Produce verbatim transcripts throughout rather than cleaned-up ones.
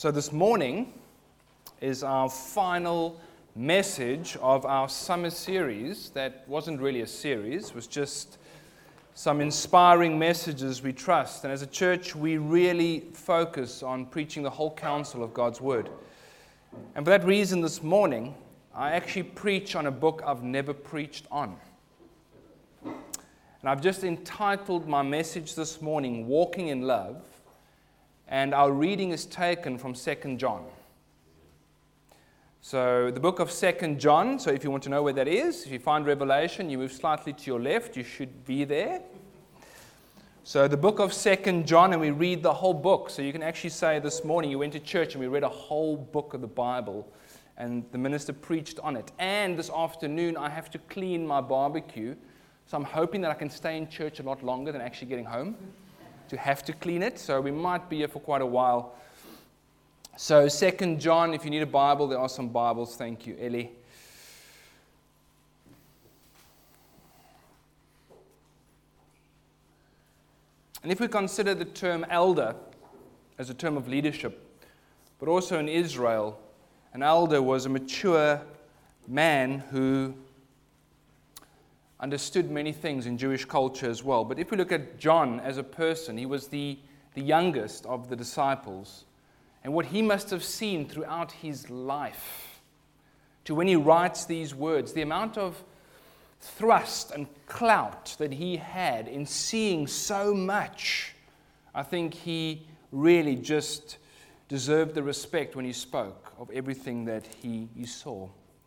So this morning is our final message of our summer series that wasn't really a series, it was just some inspiring messages we trust. And as a church, we really focus on preaching the whole counsel of God's Word. And for that reason this morning, I actually preach on a book I've never preached on. And I've just entitled my message this morning, Walking in Love. And our reading is taken from Second John. So the book of Second John, so if you want to know where that is, if you find Revelation, you move slightly to your left, you should be there. So the book of Second John, and we read the whole book. So you can actually say this morning you went to church and we read a whole book of the Bible, and the minister preached on it. And this afternoon I have to clean my barbecue, so I'm hoping that I can stay in church a lot longer than actually getting home to have to clean it, so we might be here for quite a while. So Second John, if you need a Bible, there are some Bibles. Thank you, Ellie. And if we consider the term elder as a term of leadership, but also in Israel, an elder was a mature man who understood many things in Jewish culture as well. But if we look at John as a person, he was the, the youngest of the disciples. And what he must have seen throughout his life, to when he writes these words, the amount of thrust and clout that he had in seeing so much, I think he really just deserved the respect when he spoke of everything that he, he saw.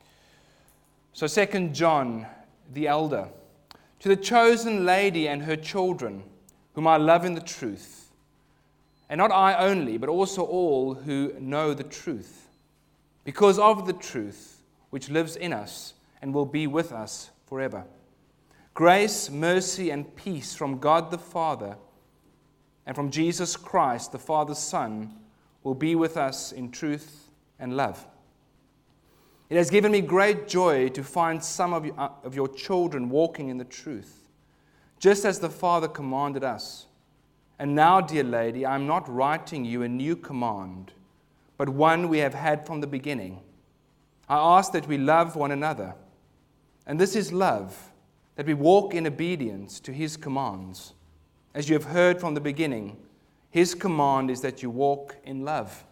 So Second John, the elder, to the chosen lady and her children, whom I love in the truth, and not I only, but also all who know the truth, because of the truth which lives in us and will be with us forever. Grace, mercy, and peace from God the Father and from Jesus Christ, the Father's Son, will be with us in truth and love. It has given me great joy to find some of, you, uh, of your children walking in the truth, just as the Father commanded us. And now, dear lady, I am not writing you a new command, but one we have had from the beginning. I ask that we love one another. And this is love, that we walk in obedience to His commands. As you have heard from the beginning, His command is that you walk in love.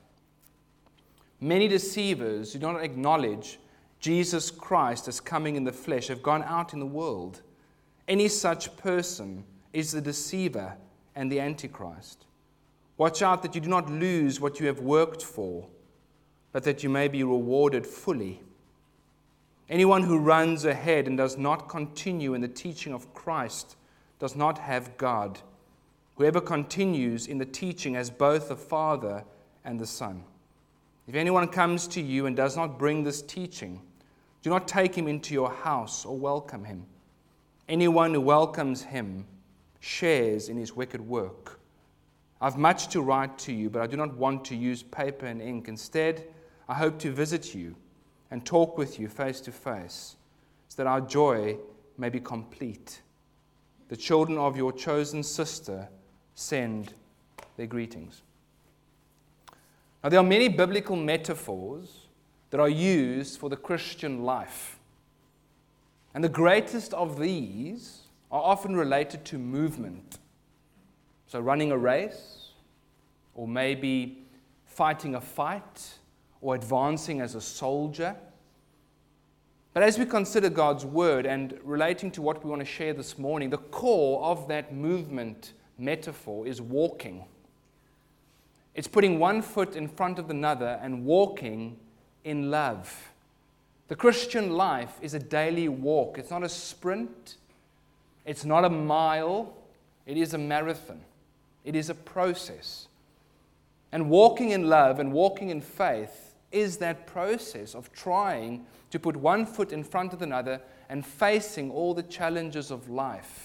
Many deceivers who do not acknowledge Jesus Christ as coming in the flesh have gone out in the world. Any such person is the deceiver and the Antichrist. Watch out that you do not lose what you have worked for, but that you may be rewarded fully. Anyone who runs ahead and does not continue in the teaching of Christ does not have God. Whoever continues in the teaching has both the Father and the Son. If anyone comes to you and does not bring this teaching, do not take him into your house or welcome him. Anyone who welcomes him shares in his wicked work. I have much to write to you, but I do not want to use paper and ink. Instead, I hope to visit you and talk with you face to face, so that our joy may be complete. The children of your chosen sister send their greetings. Now, there are many biblical metaphors that are used for the Christian life. And the greatest of these are often related to movement. So running a race, or maybe fighting a fight, or advancing as a soldier. But as we consider God's Word and relating to what we want to share this morning, the core of that movement metaphor is walking. It's putting one foot in front of another and walking in love. The Christian life is a daily walk. It's not a sprint. It's not a mile. It is a marathon. It is a process. And walking in love and walking in faith is that process of trying to put one foot in front of another and facing all the challenges of life.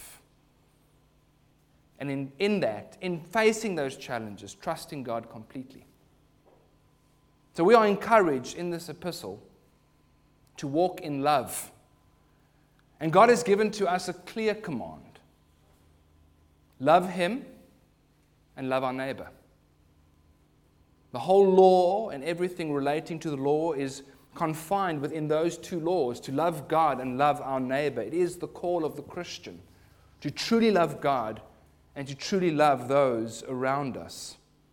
And in, in that, in facing those challenges, trusting God completely. So we are encouraged in this epistle to walk in love. And God has given to us a clear command. Love Him and love our neighbor. The whole law and everything relating to the law is confined within those two laws, to love God and love our neighbor. It is the call of the Christian to truly love God and to truly love those around us.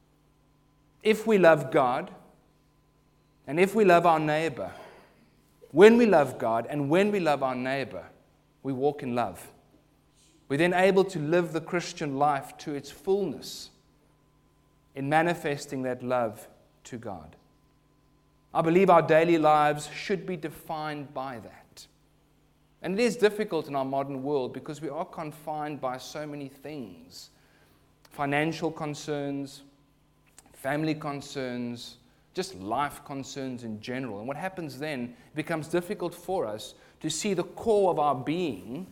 If we love God and if we love our neighbor, when we love God and when we love our neighbor, we walk in love. We're then able to live the Christian life to its fullness in manifesting that love to God. I believe our daily lives should be defined by that. And it is difficult in our modern world because we are confined by so many things. Financial concerns, family concerns, just life concerns in general. And what happens then, it becomes difficult for us to see the core of our being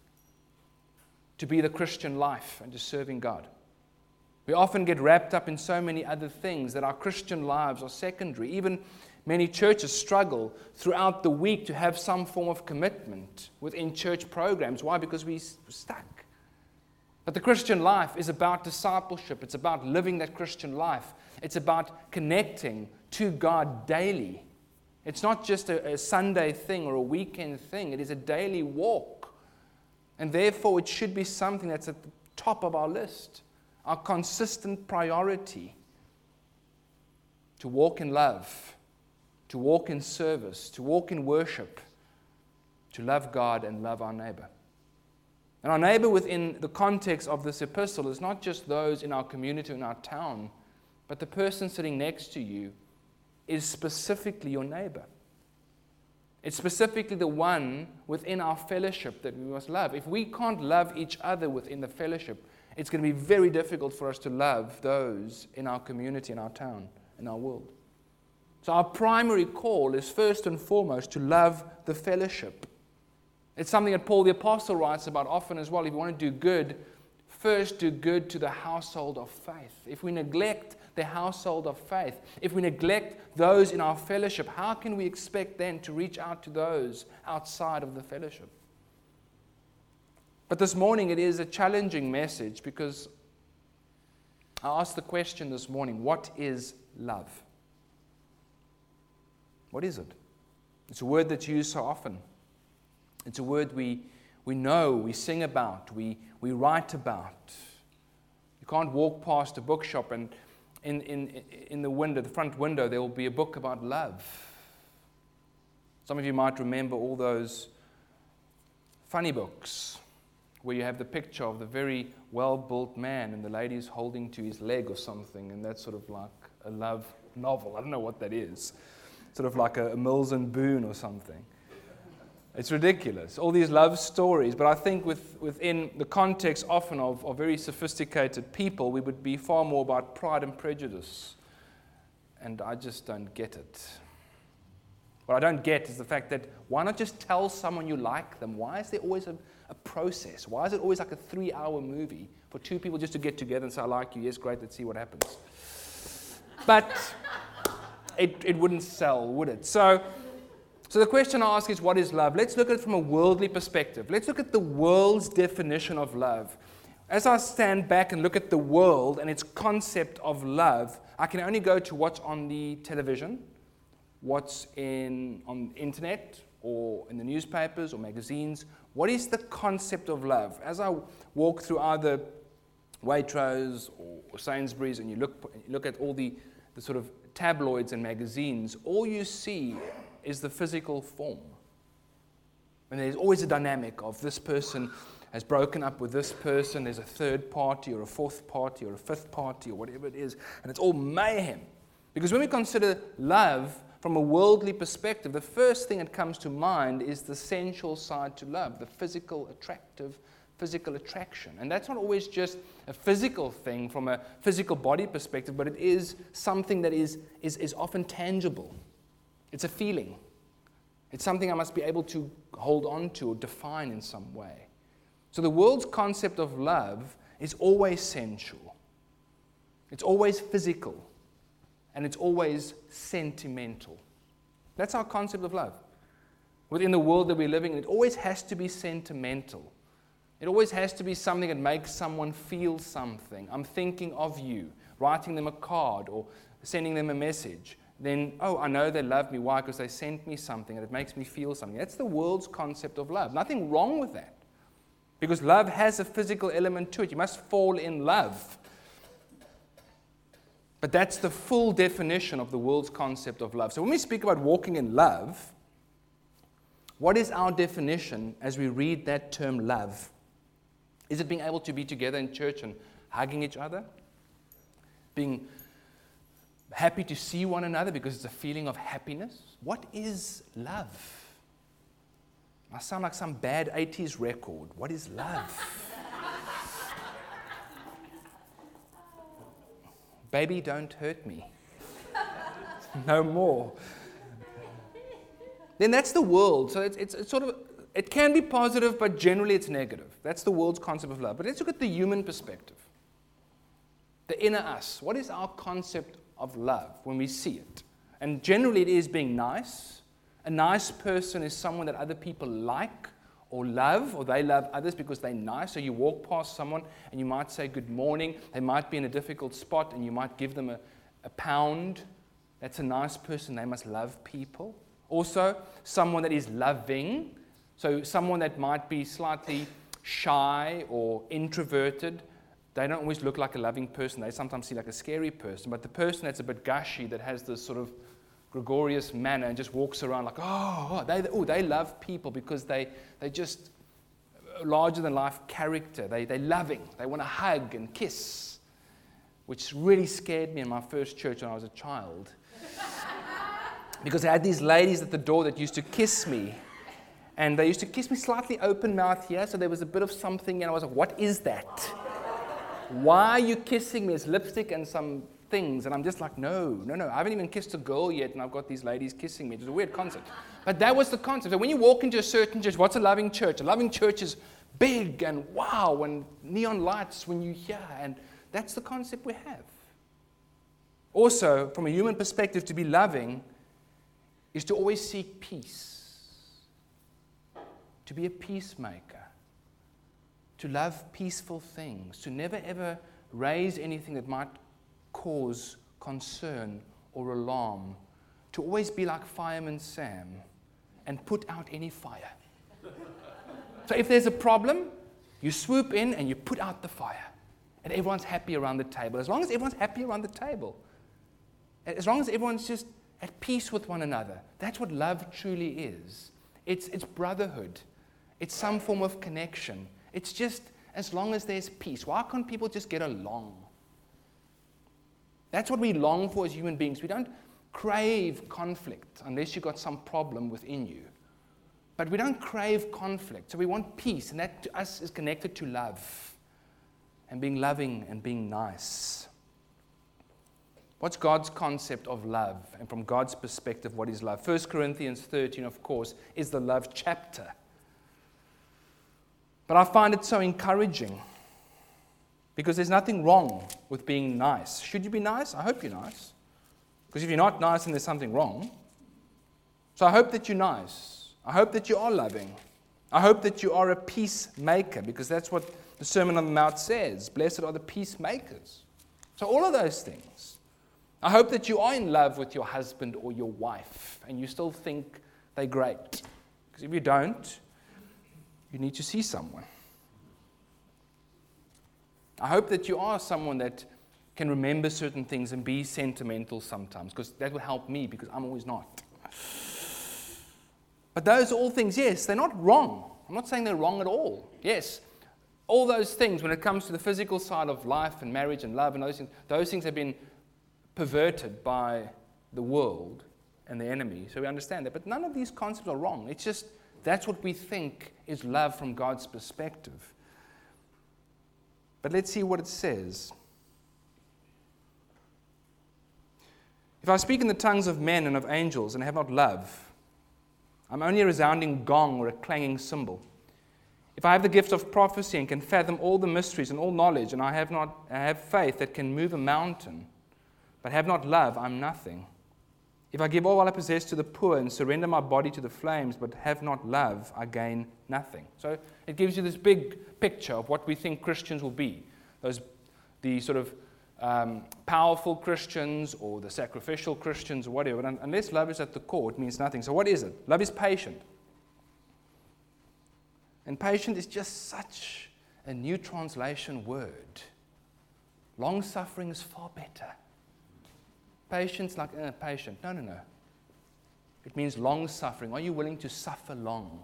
to be the Christian life and to serving God. We often get wrapped up in so many other things that our Christian lives are secondary. Even many churches struggle throughout the week to have some form of commitment within church programs. Why? Because we're stuck. But the Christian life is about discipleship. It's about living that Christian life. It's about connecting to God daily. It's not just a, a Sunday thing or a weekend thing. It is a daily walk. And therefore, it should be something that's at the top of our list. Our consistent priority to walk in love, to walk in service, to walk in worship, to love God and love our neighbor. And our neighbor within the context of this epistle is not just those in our community, in our town, but the person sitting next to you is specifically your neighbor. It's specifically the one within our fellowship that we must love. If we can't love each other within the fellowship, it's going to be very difficult for us to love those in our community, in our town, in our world. So our primary call is first and foremost to love the fellowship. It's something that Paul the Apostle writes about often as well. If you want to do good, first do good to the household of faith. If we neglect the household of faith, if we neglect those in our fellowship, how can we expect then to reach out to those outside of the fellowship? But this morning it is a challenging message because I asked the question this morning, what is love? What is it? It's a word that's used so often. It's a word we, we know, we sing about, we, we write about. You can't walk past a bookshop and in, in, in the window, the front window, there will be a book about love. Some of you might remember all those funny books where you have the picture of the very well-built man and the lady's holding to his leg or something, and that's sort of like a love novel. I don't know what that is. Sort of like a, a Mills and Boon or something. It's ridiculous, all these love stories. But I think with, within the context often of, of very sophisticated people, we would be far more about Pride and Prejudice. And I just don't get it. What I don't get is the fact that why not just tell someone you like them? Why is there always a, a process? Why is it always like a three-hour movie for two people just to get together and say, I like you, yes, great, let's see what happens. But it, it wouldn't sell, would it? So... So the question I ask is, what is love? Let's look at it from a worldly perspective. Let's look at the world's definition of love. As I stand back and look at the world and its concept of love, I can only go to what's on the television, what's in on the internet, or in the newspapers or magazines. What is the concept of love? As I walk through either Waitrose or Sainsbury's and you look, you look at all the, the sort of tabloids and magazines, all you see is the physical form. And there's always a dynamic of this person has broken up with this person, there's a third party or a fourth party or a fifth party or whatever it is, and it's all mayhem. Because when we consider love from a worldly perspective, the first thing that comes to mind is the sensual side to love, the physical, attractive, physical attraction. And that's not always just a physical thing from a physical body perspective, but it is something that is, is, is often tangible. It's a feeling. It's something I must be able to hold on to or define in some way. So the world's concept of love is always sensual. It's always physical. And it's always sentimental. That's our concept of love. Within the world that we're living in, it always has to be sentimental. It always has to be something that makes someone feel something. I'm thinking of you. Writing them a card or sending them a message, then, oh, I know they love me. Why? Because they sent me something and it makes me feel something. That's the world's concept of love. Nothing wrong with that. Because love has a physical element to it. You must fall in love. But that's the full definition of the world's concept of love. So when we speak about walking in love, what is our definition as we read that term love? Is it being able to be together in church and hugging each other? Being happy to see one another because it's a feeling of happiness? What is love? I sound like some bad eighties record. What is love? Baby, don't hurt me. No more. Then that's the world. So it's, it's, it's sort of, it can be positive, but generally it's negative. That's the world's concept of love. But let's look at the human perspective. The inner us. What is our concept of love when we see it? And generally it is being nice. A nice person is someone that other people like or love, or they love others because they're nice. So you walk past someone and you might say good morning. They might be in a difficult spot and you might give them a, a pound. That's a nice person. They must love people. Also, someone that is loving. So someone that might be slightly shy or introverted. They don't always look like a loving person. They sometimes see like a scary person. But the person that's a bit gushy, that has this sort of gregarious manner and just walks around like, oh, they, oh, they love people because they, they just larger than life character. They, they're loving. They want to hug and kiss, which really scared me in my first church when I was a child. Because I had these ladies at the door that used to kiss me. And they used to kiss me slightly open mouth here, so there was a bit of something, and I was like, what is that? Why are you kissing me? It's lipstick and some things. And I'm just like, no, no, no. I haven't even kissed a girl yet, and I've got these ladies kissing me. It's a weird concept. But that was the concept. So when you walk into a certain church, what's a loving church? A loving church is big and wow and neon lights when you hear. And that's the concept we have. Also, from a human perspective, to be loving is to always seek peace. To be a peacemaker. To love peaceful things. To never ever raise anything that might cause concern or alarm. To always be like Fireman Sam and put out any fire. So if there's a problem, you swoop in and you put out the fire. And everyone's happy around the table. As long as everyone's happy around the table. As long as everyone's just at peace with one another. That's what love truly is. It's, it's brotherhood. It's some form of connection. It's just as long as there's peace. Why can't people just get along? That's what we long for as human beings. We don't crave conflict unless you've got some problem within you. But we don't crave conflict. So we want peace. And that to us is connected to love. And being loving and being nice. What's God's concept of love? And from God's perspective, what is love? First Corinthians thirteen, of course, is the love chapter. But I find it so encouraging. Because there's nothing wrong with being nice. Should you be nice? I hope you're nice. Because if you're not nice, then there's something wrong. So I hope that you're nice. I hope that you are loving. I hope that you are a peacemaker. Because that's what the Sermon on the Mount says. Blessed are the peacemakers. So all of those things. I hope that you are in love with your husband or your wife. And you still think they're great. Because if you don't, you need to see someone. I hope that you are someone that can remember certain things and be sentimental sometimes, because that will help me, because I'm always not. But those are all things, yes, they're not wrong. I'm not saying they're wrong at all. Yes, all those things, when it comes to the physical side of life and marriage and love and those things, those things have been perverted by the world and the enemy. So we understand that. But none of these concepts are wrong. It's just that's what we think is love from God's perspective. But let's see what it says. If I speak in the tongues of men and of angels and have not love, I'm only a resounding gong or a clanging cymbal. If I have the gift of prophecy and can fathom all the mysteries and all knowledge, and I have not I have faith that can move a mountain, but have not love, I'm nothing. If I give all I possess to the poor and surrender my body to the flames, but have not love, I gain nothing. So it gives you this big picture of what we think Christians will be. Those, the sort of um, powerful Christians or the sacrificial Christians or whatever. And unless love is at the core, it means nothing. So what is it? Love is patient. And patient is just such a new translation word. Long-suffering is far better. Patience, like uh, patient. No, no, no. It means long-suffering. Are you willing to suffer long?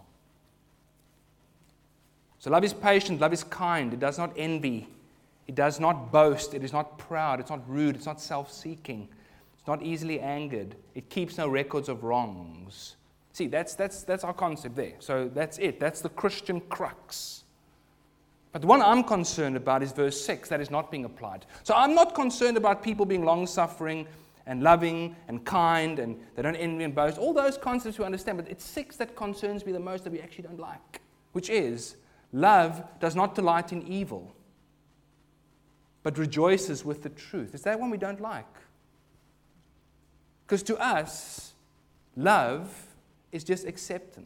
So love is patient, love is kind. It does not envy. It does not boast. It is not proud. It's not rude. It's not self-seeking. It's not easily angered. It keeps no records of wrongs. See, that's, that's, that's our concept there. So that's it. That's the Christian crux. But the one I'm concerned about is verse six. That is not being applied. So I'm not concerned about people being long-suffering and loving and kind and they don't envy and boast. All those concepts we understand. But it's six that concerns me the most that we actually don't like. Which is, love does not delight in evil, but rejoices with the truth. Is that one we don't like? Because to us, love is just acceptance.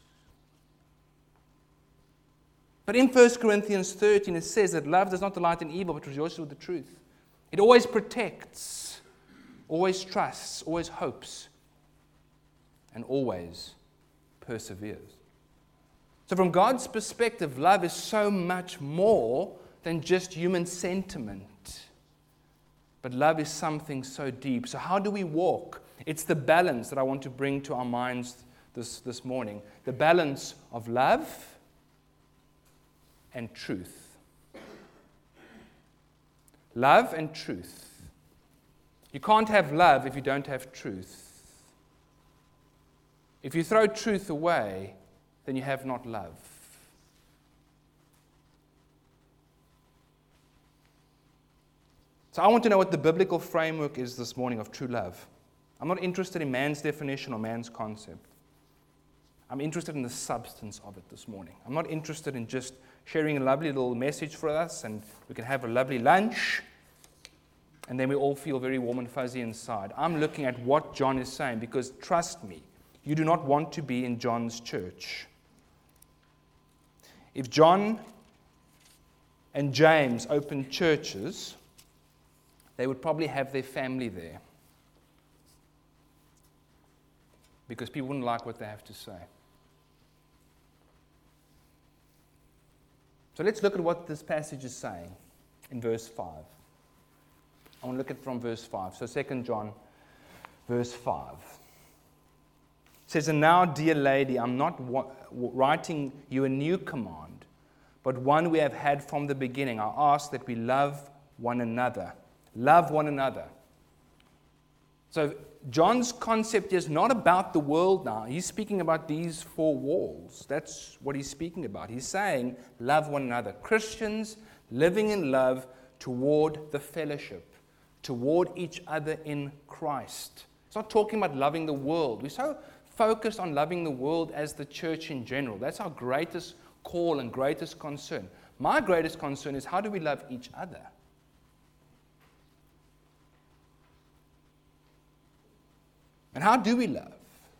But in First Corinthians thirteen, it says that love does not delight in evil, but rejoices with the truth. It always protects, always trusts, always hopes, and always perseveres. So from God's perspective, love is so much more than just human sentiment. But love is something so deep. So how do we walk? It's the balance that I want to bring to our minds this, this morning. The balance of love and truth. Love and truth. You can't have love if you don't have truth. If you throw truth away, then you have not love. So I want to know what the biblical framework is this morning of true love. I'm not interested in man's definition or man's concept. I'm interested in the substance of it this morning. I'm not interested in just sharing a lovely little message for us and we can have a lovely lunch and then we all feel very warm and fuzzy inside. I'm looking at what John is saying because, trust me, you do not want to be in John's church. If John and James opened churches, they would probably have their family there because people wouldn't like what they have to say. So let's look at what this passage is saying in verse five. I want to look at it from verse five. So Second John, verse five. It says, "And now, dear lady, I'm not wa- writing you a new command, but one we have had from the beginning. I ask that we love one another." Love one another. So John's concept is not about the world now. He's speaking about these four walls. That's what he's speaking about. He's saying, love one another. Christians living in love toward the fellowship, toward each other in Christ. It's not talking about loving the world. We're so focused on loving the world as the church in general. That's our greatest call and greatest concern. My greatest concern is how do we love each other? And how do we love?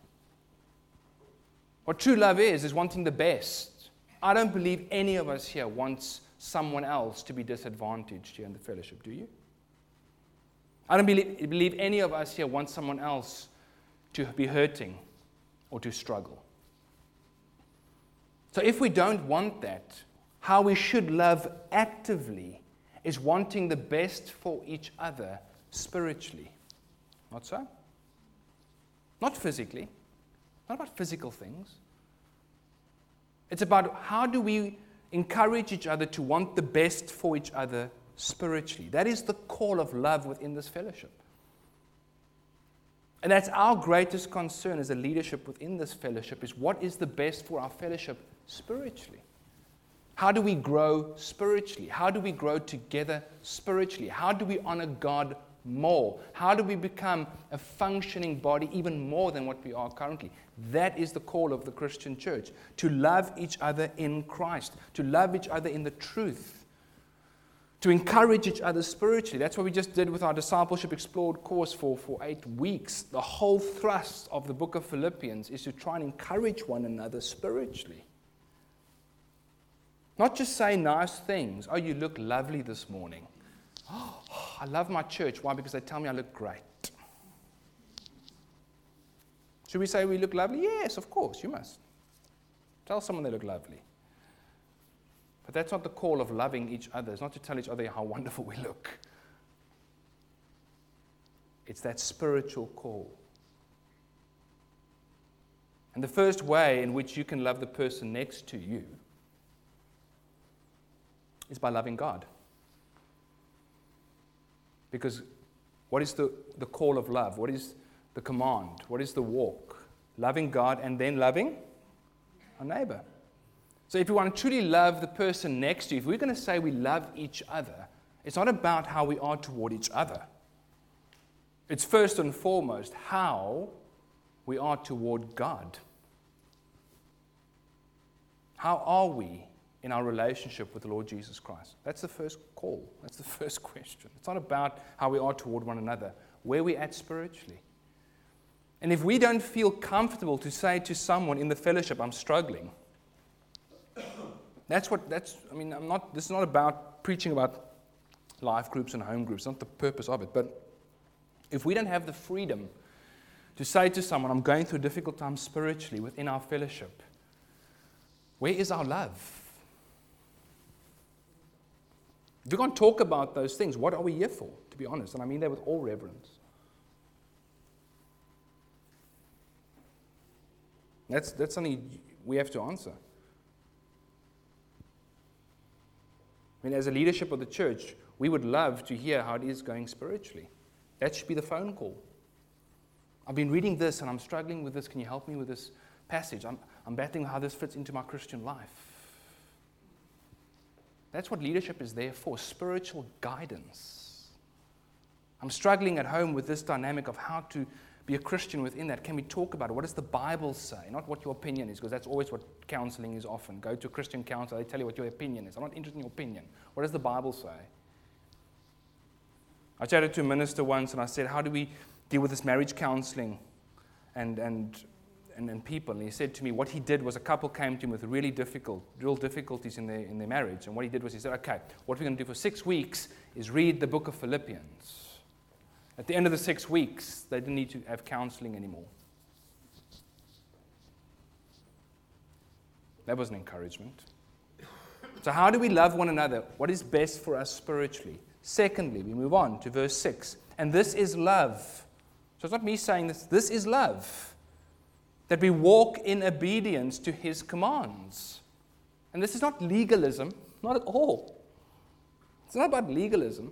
What true love is, is wanting the best. I don't believe any of us here wants someone else to be disadvantaged here in the fellowship, do you? I don't believe, believe any of us here wants someone else to be hurting or to struggle. So if we don't want that, how we should love actively is wanting the best for each other spiritually. Not so? Not physically. Not about physical things. It's about how do we encourage each other to want the best for each other spiritually. That is the call of love within this fellowship. And that's our greatest concern as a leadership within this fellowship is what is the best for our fellowship spiritually? How do we grow spiritually? How do we grow together spiritually? How do we honor God more? How do we become a functioning body even more than what we are currently? That is the call of the Christian church, to love each other in Christ, to love each other in the truth, to encourage each other spiritually. That's what we just did with our Discipleship Explored course for, for eight weeks. The whole thrust of the book of Philippians is to try and encourage one another spiritually. Not just say nice things. Oh, you look lovely this morning. Oh, I love my church. Why? Because they tell me I look great. Should we say we look lovely? Yes, of course, you must. Tell someone they look lovely. But that's not the call of loving each other. It's not to tell each other how wonderful we look. It's that spiritual call. And the first way in which you can love the person next to you is by loving God. Because what is the, the call of love? What is the command? What is the walk? Loving God and then loving our neighbor. So if we want to truly love the person next to you, if we're going to say we love each other, it's not about how we are toward each other. It's first and foremost how we are toward God. How are we in our relationship with the Lord Jesus Christ? That's the first call. That's the first question. It's not about how we are toward one another. Where we're at spiritually. And if we don't feel comfortable to say to someone in the fellowship, I'm struggling, that's what, that's, I mean, I'm not, this is not about preaching about life groups and home groups. It's not the purpose of it. But if we don't have the freedom to say to someone, I'm going through a difficult time spiritually within our fellowship, where is our love? If we can't talk about those things, what are we here for, to be honest? And I mean that with all reverence. That's, that's something we have to answer. I mean, as a leadership of the church, we would love to hear how it is going spiritually. That should be the phone call. I've been reading this and I'm struggling with this. Can you help me with this passage? I'm, I'm battling how this fits into my Christian life. That's what leadership is there for, spiritual guidance. I'm struggling at home with this dynamic of how to be a Christian within that. Can we talk about it? What does the Bible say? Not what your opinion is, because that's always what counseling is often. Go to a Christian counselor, they tell you what your opinion is. I'm not interested in your opinion. What does the Bible say? I chatted to a minister once and I said, how do we deal with this marriage counseling and, and, and, and people? And he said to me, what he did was a couple came to him with really difficult, real difficulties in their, in their marriage. And what he did was he said, okay, what we're going to do for six weeks is read the book of Philippians. At the end of the six weeks, they didn't need to have counseling anymore. That was an encouragement. So how do we love one another? What is best for us spiritually? Secondly, we move on to verse six. And this is love. So it's not me saying this. This is love. That we walk in obedience to His commands. And this is not legalism. Not at all. It's not about legalism.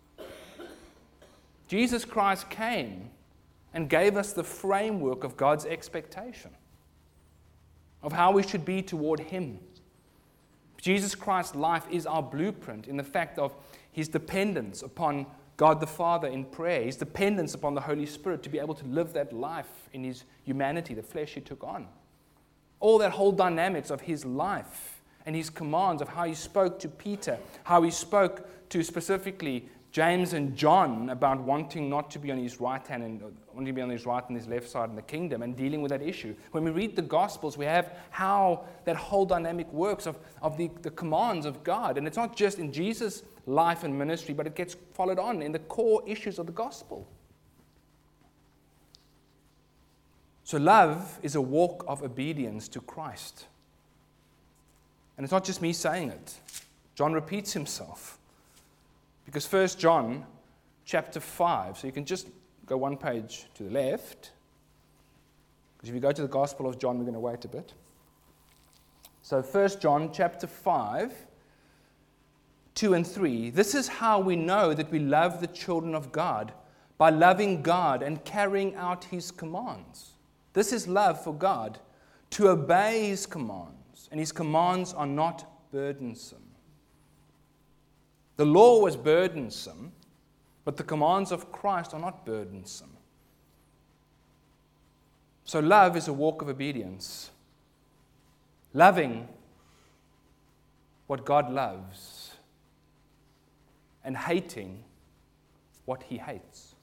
Jesus Christ came and gave us the framework of God's expectation of how we should be toward Him. Jesus Christ's life is our blueprint in the fact of His dependence upon God the Father in prayer, His dependence upon the Holy Spirit to be able to live that life in His humanity, the flesh He took on. All that whole dynamics of His life and His commands of how He spoke to Peter, how He spoke to specifically James and John about wanting not to be on his right hand and wanting to be on his right and his left side in the kingdom and dealing with that issue. When we read the Gospels, we have how that whole dynamic works of, of the, the commands of God. And it's not just in Jesus' life and ministry, but it gets followed on in the core issues of the Gospel. So love is a walk of obedience to Christ. And it's not just me saying it. John repeats himself. Because First John chapter five, so you can just go one page to the left. Because if you go to the Gospel of John, we're going to wait a bit. So First John chapter five, two and three. This is how we know that we love the children of God, by loving God and carrying out His commands. This is love for God, to obey His commands. And His commands are not burdensome. The law was burdensome, but the commands of Christ are not burdensome. So love is a walk of obedience. Loving what God loves and hating what He hates.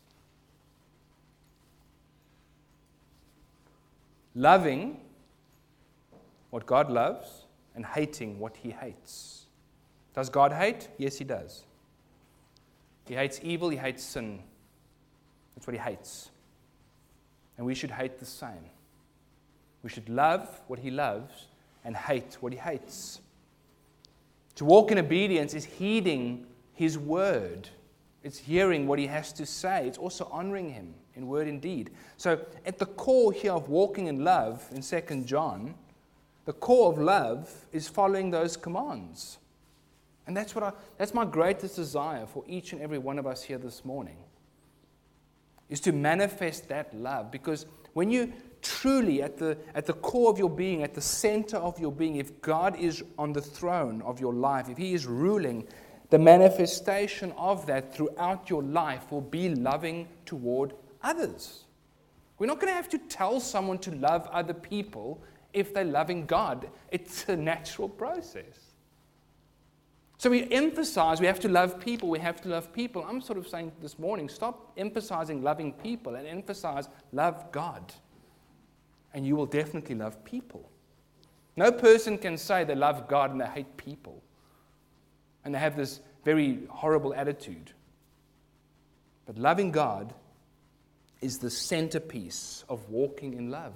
Loving what God loves and hating what He hates. Does God hate? Yes, He does. He hates evil, he hates sin. That's what he hates. And we should hate the same. We should love what he loves and hate what he hates. To walk in obedience is heeding his word. It's hearing what he has to say. It's also honoring him in word and deed. So at the core here of walking in love in Second John, the core of love is following those commands. And that's what I, that's my greatest desire for each and every one of us here this morning, is to manifest that love. Because when you truly, at the, at the core of your being, at the center of your being, if God is on the throne of your life, if he is ruling, the manifestation of that throughout your life will be loving toward others. We're not going to have to tell someone to love other people if they're loving God. It's a natural process. So we emphasize we have to love people, we have to love people. I'm sort of saying this morning, stop emphasizing loving people and emphasize love God. And you will definitely love people. No person can say they love God and they hate people. And they have this very horrible attitude. But loving God is the centerpiece of walking in love.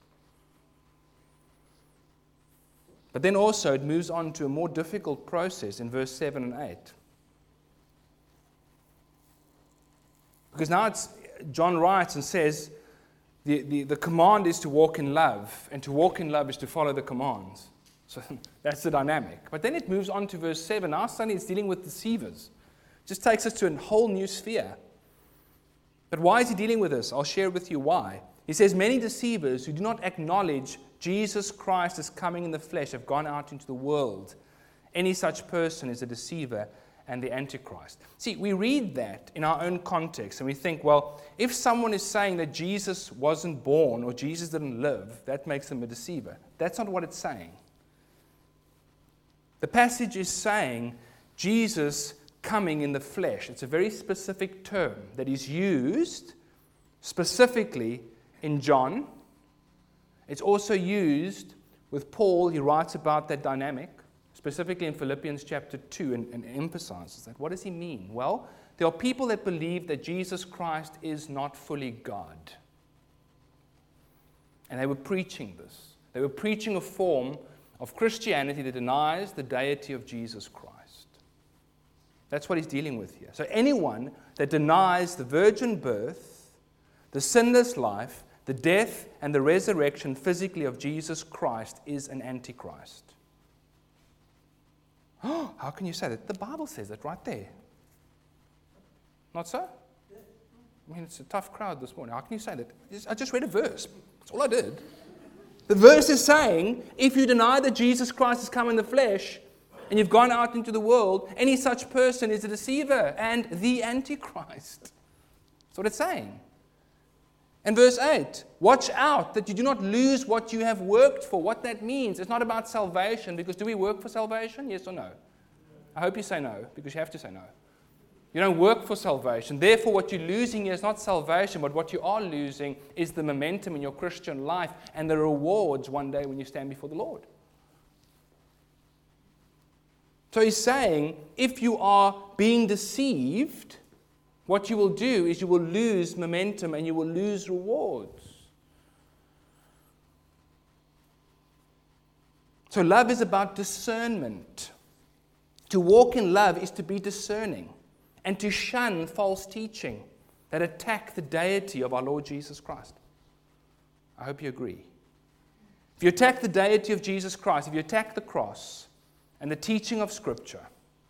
But then also it moves on to a more difficult process in verse seven and eight. Because now it's, John writes and says, the, the, the command is to walk in love, and to walk in love is to follow the commands. So that's the dynamic. But then it moves on to verse seven. Now suddenly it's dealing with deceivers. It just takes us to a whole new sphere. But why is he dealing with this? I'll share with you why. He says, many deceivers who do not acknowledge Jesus Christ as coming in the flesh have gone out into the world. Any such person is a deceiver and the Antichrist. See, we read that in our own context and we think, well, if someone is saying that Jesus wasn't born or Jesus didn't live, that makes them a deceiver. That's not what it's saying. The passage is saying Jesus coming in the flesh. It's a very specific term that is used specifically in John. It's also used with Paul. He writes about that dynamic, specifically in Philippians chapter two, and, and emphasizes that. What does he mean? Well, there are people that believe that Jesus Christ is not fully God. And they were preaching this. They were preaching a form of Christianity that denies the deity of Jesus Christ. That's what he's dealing with here. So anyone that denies the virgin birth, the sinless life, the death and the resurrection physically of Jesus Christ is an Antichrist. Oh, how can you say that? The Bible says it right there. Not so? I mean, it's a tough crowd this morning. How can you say that? I just read a verse. That's all I did. The verse is saying, if you deny that Jesus Christ has come in the flesh, and you've gone out into the world, any such person is a deceiver and the Antichrist. That's what it's saying. And verse eight, watch out that you do not lose what you have worked for. What that means, it's not about salvation, because do we work for salvation? Yes or no? I hope you say no, because you have to say no. You don't work for salvation. Therefore, what you're losing here is not salvation, but what you are losing is the momentum in your Christian life and the rewards one day when you stand before the Lord. So he's saying, if you are being deceived, what you will do is you will lose momentum and you will lose rewards. So love is about discernment. To walk in love is to be discerning and to shun false teaching that attack the deity of our Lord Jesus Christ. I hope you agree. If you attack the deity of Jesus Christ, if you attack the cross and the teaching of Scripture,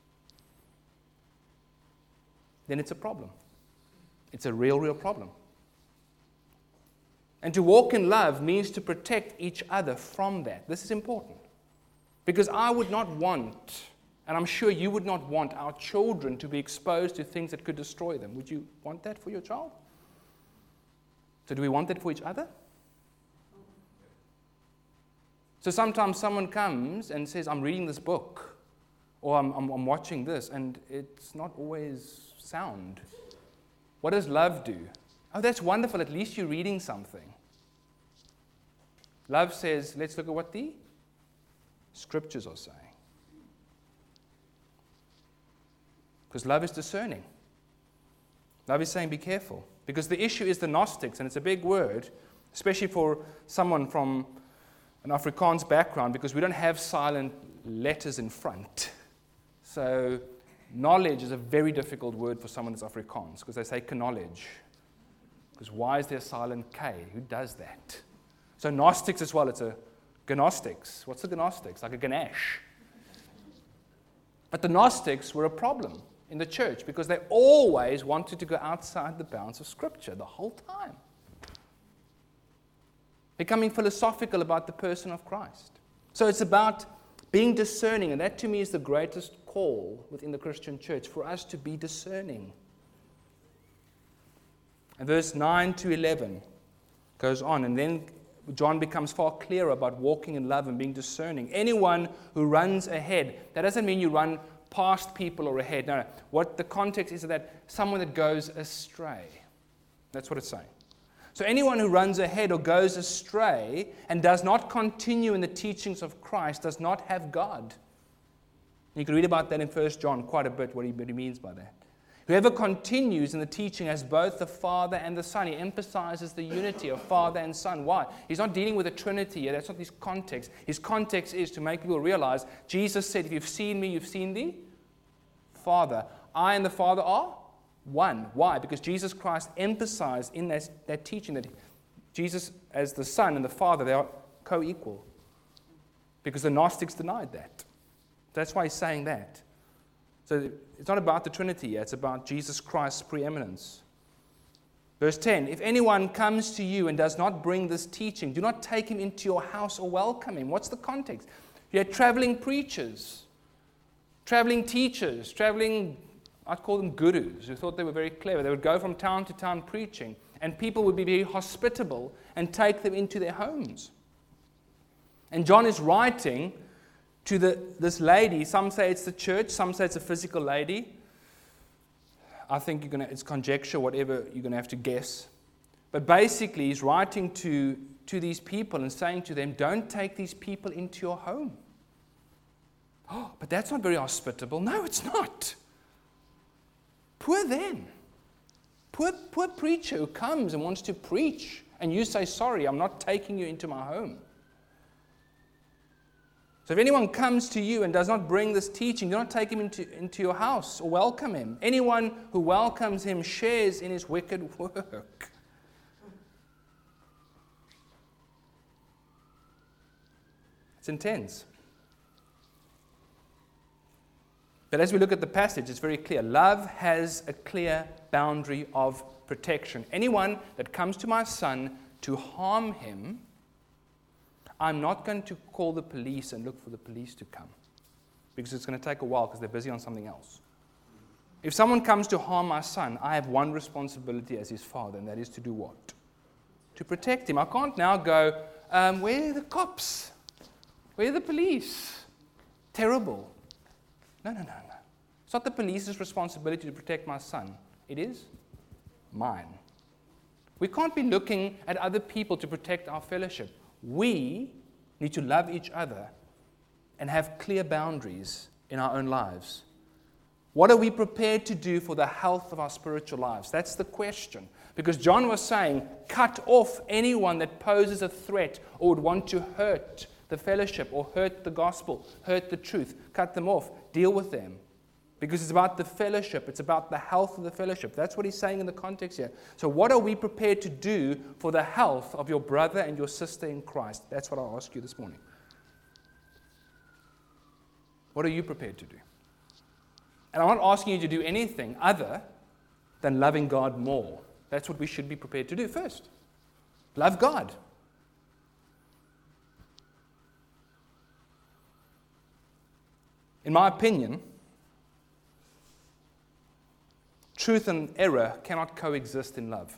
then it's a problem. It's a real, real problem. And to walk in love means to protect each other from that. This is important. Because I would not want, and I'm sure you would not want, our children to be exposed to things that could destroy them. Would you want that for your child? So do we want that for each other? So sometimes someone comes and says, I'm reading this book, or I'm, I'm, I'm watching this, and it's not always sound. What does love do? Oh, that's wonderful. At least you're reading something. Love says, let's look at what the Scriptures are saying. Because love is discerning. Love is saying be careful. Because the issue is the Gnostics, and it's a big word, especially for someone from an Afrikaans background, because we don't have silent letters in front. So knowledge is a very difficult word for someone that's Afrikaans, because they say knowledge. Because why is there a silent K? Who does that? So Gnostics as well, it's a Gnostics. What's the Gnostics? Like a Ganesh. But the Gnostics were a problem in the church because they always wanted to go outside the bounds of Scripture the whole time. Becoming philosophical about the person of Christ. So it's about being discerning, and that to me is the greatest call within the Christian church, for us to be discerning. And verse nine to eleven goes on, and then John becomes far clearer about walking in love and being discerning. Anyone who runs ahead, that doesn't mean you run past people or ahead. No, no. What the context is that someone that goes astray. That's what it's saying. So anyone who runs ahead or goes astray and does not continue in the teachings of Christ does not have God. You can read about that in First John quite a bit, what he, what he means by that. Whoever continues in the teaching as both the Father and the Son. He emphasizes the unity of Father and Son. Why? He's not dealing with a Trinity here. That's not his context. His context is to make people realize, Jesus said, if you've seen me, you've seen the Father. I and the Father are one. Why? Because Jesus Christ emphasized in that, that teaching that Jesus as the Son and the Father, they are co-equal. Because the Gnostics denied that. That's why he's saying that. So it's not about the Trinity yet, it's about Jesus Christ's preeminence. Verse ten, if anyone comes to you and does not bring this teaching, do not take him into your house or welcome him. What's the context? You had traveling preachers, traveling teachers, traveling, I'd call them gurus, who thought they were very clever. They would go from town to town preaching, and people would be very hospitable and take them into their homes. And John is writing to the, this lady. Some say it's the church, some say it's a physical lady. I think you're gonna, it's conjecture, whatever you're going to have to guess. But basically, he's writing to, to these people and saying to them, don't take these people into your home. Oh, but that's not very hospitable. No, it's not. Poor them. Poor, poor preacher who comes and wants to preach, and you say, sorry, I'm not taking you into my home. So if anyone comes to you and does not bring this teaching, do not take him into, into your house or welcome him. Anyone who welcomes him shares in his wicked work. It's intense. But as we look at the passage, it's very clear. Love has a clear boundary of protection. Anyone that comes to my son to harm him, I'm not going to call the police and look for the police to come, because it's going to take a while because they're busy on something else. If someone comes to harm my son, I have one responsibility as his father, and that is to do what? To protect him. I can't now go, um, where are the cops? Where are the police? Terrible. No, no, no, no. It's not the police's responsibility to protect my son. It is mine. We can't be looking at other people to protect our fellowship. We need to love each other and have clear boundaries in our own lives. What are we prepared to do for the health of our spiritual lives? That's the question. Because John was saying, cut off anyone that poses a threat or would want to hurt the fellowship or hurt the gospel, hurt the truth. Cut them off. Deal with them. Because it's about the fellowship. It's about the health of the fellowship. That's what he's saying in the context here. So what are we prepared to do for the health of your brother and your sister in Christ? That's what I'll ask you this morning. What are you prepared to do? And I'm not asking you to do anything other than loving God more. That's what we should be prepared to do first. Love God. In my opinion, truth and error cannot coexist in love.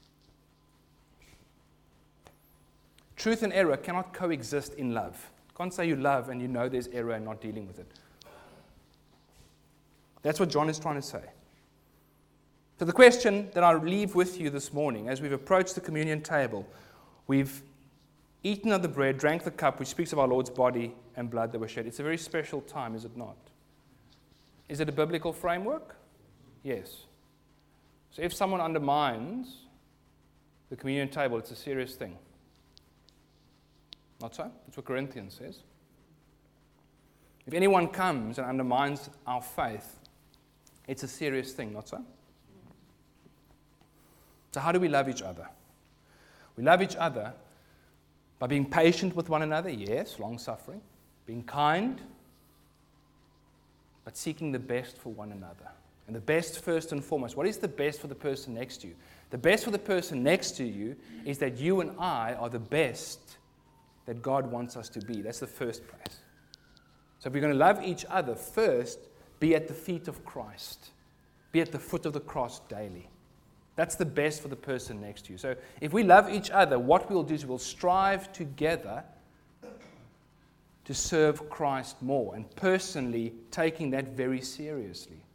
Truth and error cannot coexist in love. You can't say you love and you know there's error and not dealing with it. That's what John is trying to say. So the question that I leave with you this morning, as we've approached the communion table, we've eaten of the bread, drank the cup, which speaks of our Lord's body and blood that were shed. It's a very special time, is it not? Is it a biblical framework? Yes. So if someone undermines the communion table, it's a serious thing. Not so? That's what Corinthians says. If anyone comes and undermines our faith, it's a serious thing, not so? So how do we love each other? We love each other by being patient with one another, yes, long-suffering, being kind, but seeking the best for one another. And the best first and foremost. What is the best for the person next to you? The best for the person next to you is that you and I are the best that God wants us to be. That's the first place. So if we're going to love each other, first, be at the feet of Christ. Be at the foot of the cross daily. That's the best for the person next to you. So if we love each other, what we'll do is we'll strive together to serve Christ more, and personally taking that very seriously.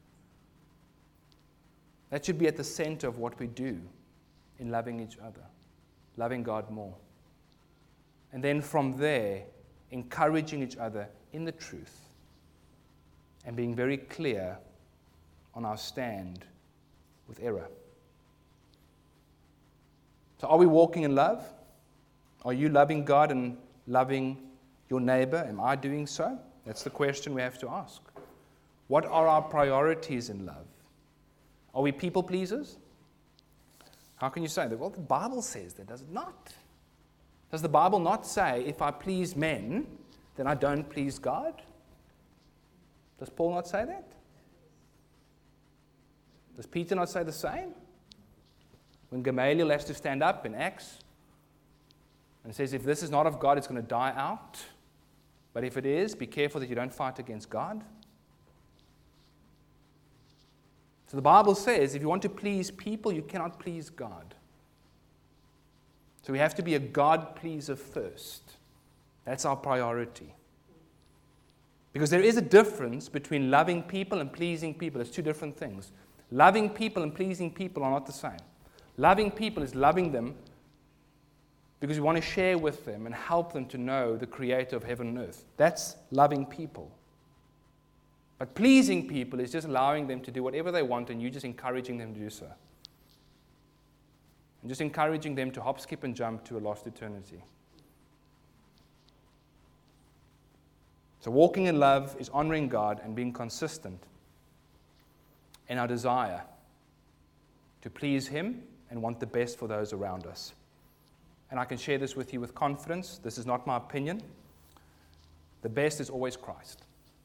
That should be at the center of what we do in loving each other, loving God more. And then from there, encouraging each other in the truth and being very clear on our stand with error. So are we walking in love? Are you loving God and loving your neighbor? Am I doing so? That's the question we have to ask. What are our priorities in love? Are we people pleasers? How can you say that? Well, the Bible says that, does it not? Does the Bible not say, if I please men, then I don't please God? Does Paul not say that? Does Peter not say the same? When Gamaliel has to stand up in Acts and says, if this is not of God, it's going to die out. But if it is, be careful that you don't fight against God. So the Bible says, if you want to please people, you cannot please God. So we have to be a God pleaser first. That's our priority. Because there is a difference between loving people and pleasing people. It's two different things. Loving people and pleasing people are not the same. Loving people is loving them because we want to share with them and help them to know the Creator of heaven and earth. That's loving people. But pleasing people is just allowing them to do whatever they want and you just encouraging them to do so. And just encouraging them to hop, skip, and jump to a lost eternity. So walking in love is honoring God and being consistent in our desire to please Him and want the best for those around us. And I can share this with you with confidence. This is not my opinion. The best is always Christ.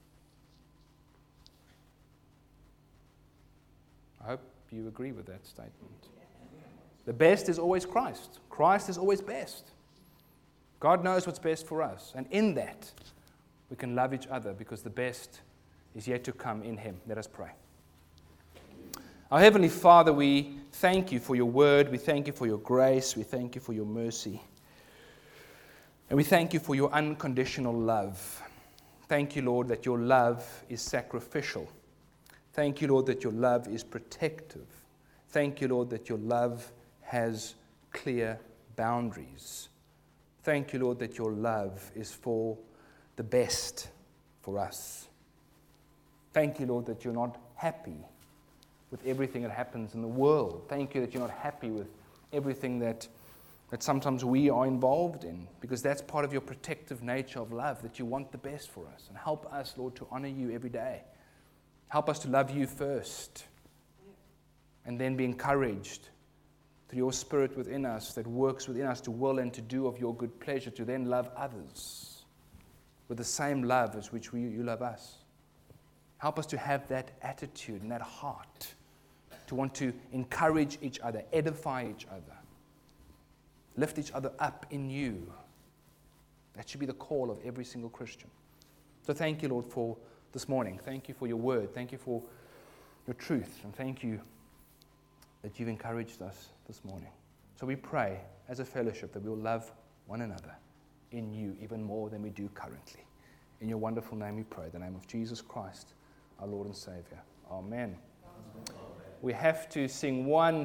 I hope you agree with that statement. The best is always Christ. Christ is always best. God knows what's best for us. And in that, we can love each other because the best is yet to come in Him. Let us pray. Our Heavenly Father, we thank you for your word. We thank you for your grace. We thank you for your mercy. And we thank you for your unconditional love. Thank you, Lord, that your love is sacrificial. Thank you, Lord, that your love is protective. Thank you, Lord, that your love has clear boundaries. Thank you, Lord, that your love is for the best for us. Thank you, Lord, that you're not happy with everything that happens in the world. Thank you that you're not happy with everything that, that sometimes we are involved in, because that's part of your protective nature of love, that you want the best for us. And help us, Lord, to honor you every day. Help us to love you first, and then be encouraged through your Spirit within us that works within us to will and to do of your good pleasure, to then love others with the same love as which we, you love us. Help us to have that attitude and that heart to want to encourage each other, edify each other, lift each other up in you. That should be the call of every single Christian. So thank you, Lord, for this morning. Thank you for your word. Thank you for your truth. And thank you that you've encouraged us this morning. So we pray as a fellowship that we will love one another in you even more than we do currently. In your wonderful name we pray, the name of Jesus Christ, our Lord and Savior. Amen. Amen. We have to sing one